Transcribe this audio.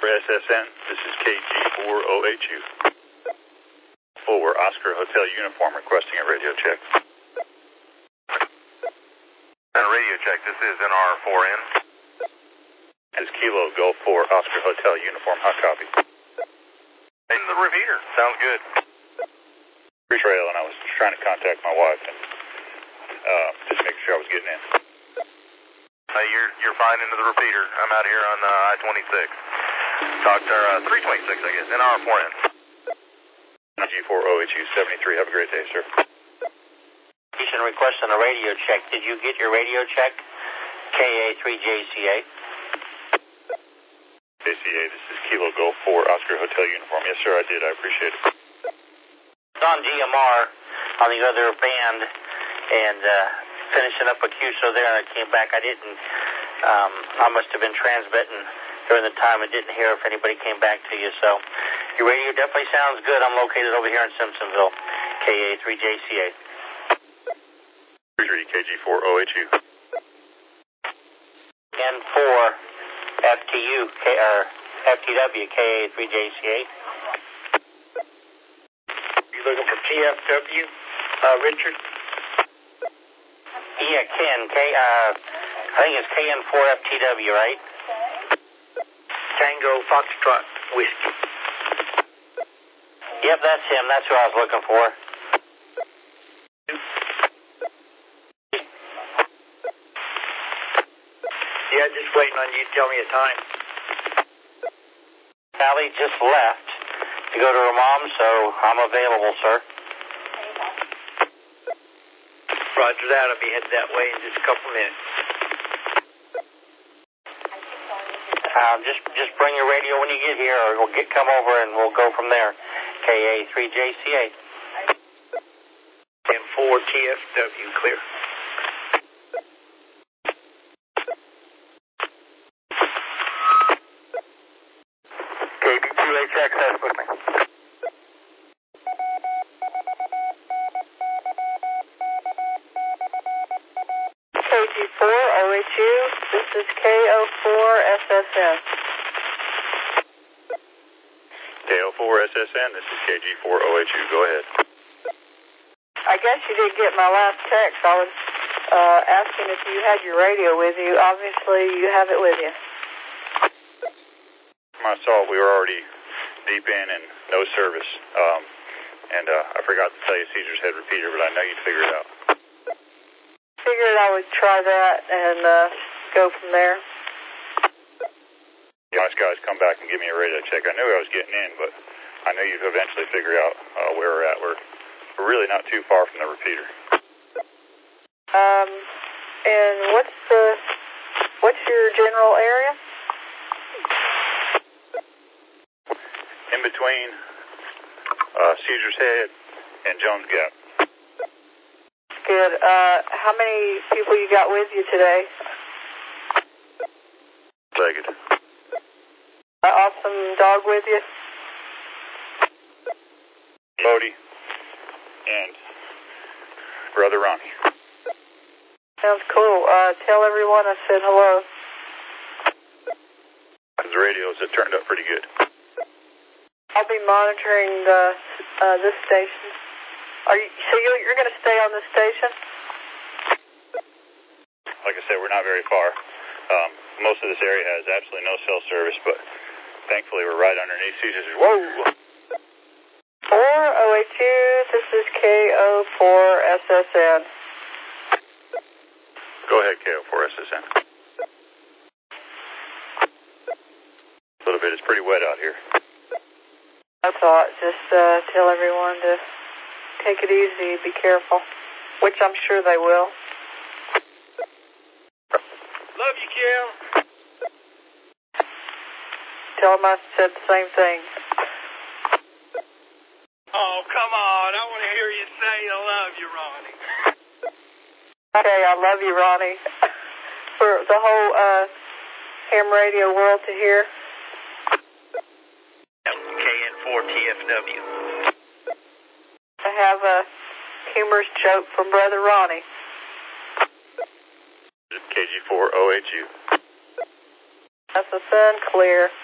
SSN, this is KG4OHU. 4 Oscar Hotel Uniform requesting a radio check. And radio check, this is NR4N. This is Kilo Golf 4 Oscar Hotel Uniform, hot copy. In the repeater, sounds good. Trail, and I was trying to contact my wife and just make sure I was getting in. You're fine into the repeater. I'm out here on I-26. Talk to 326, I guess, NR4N. G4OHU 73. Have a great day, sir. Requesting a radio check. Did you get your radio check? KA3JCA. JCA, this is Kilo Golf 4 Oscar Hotel Uniform. Yes, sir, I did. I appreciate it. On GMR on the other band and finishing up a QSO there, and I came back. I didn't, I must have been transmitting during the time and didn't hear if anybody came back to you. So your radio definitely sounds good. I'm located over here in Simpsonville, KA3JCA. 3 KG4OHU. N4 FTU, FTW, KA3JCA. Looking for TFW, Richard? Yeah, Ken. I think it's KN4FTW, right? Tango Foxtrot Whiskey. Yep, that's him. That's who I was looking for. Yeah, just waiting on you to tell me a time. Sally just left to go to her mom, so I'm available, sir. Roger that. I'll be headed that way in just a couple minutes. Just bring your radio when you get here, or we'll come over and we'll go from there. KA3JCA. M4 TFW, clear. KB2H access with me. KG4OHU, this is KO4SSN. KO4SSN, this is KG4OHU. Go ahead. I guess you did get my last text. I was asking if you had your radio with you. Obviously, you have it with you. I saw we were already deep in and no service. I forgot to tell you Caesar's head repeater, but I know you'd figure it out. Figured I would try that and go from there. The nice guys come back and give me a radio check. I knew I was getting in, but I knew you'd eventually figure out where we're at. We're really not too far from the repeater. And what's your general area? In between Caesar's Head and Jones Gap. Good. How many people you got with you today? Legged. Awesome dog with you? Bodie and Brother Ronnie. Sounds cool. Tell everyone I said hello. The radios have turned up pretty good. I'll be monitoring this station. You're going to stay on this station? Like I said, we're not very far. Most of this area has absolutely no cell service, but thankfully we're right underneath Caesar's. Whoa! 4OHU, this is KO4SSN. Go ahead, KO4SSN. A little bit. It's pretty wet out here. I thought just tell everyone to take it easy, be careful, which I'm sure they will. Love you, Kim. Tell them I said the same thing. Oh, come on. I want to hear you say I love you, Ronnie. Okay, I love you, Ronnie. For the whole ham radio world to hear. KN4TFW. I have a humorous joke from Brother Ronnie. KG4OHU. That's the sun clear.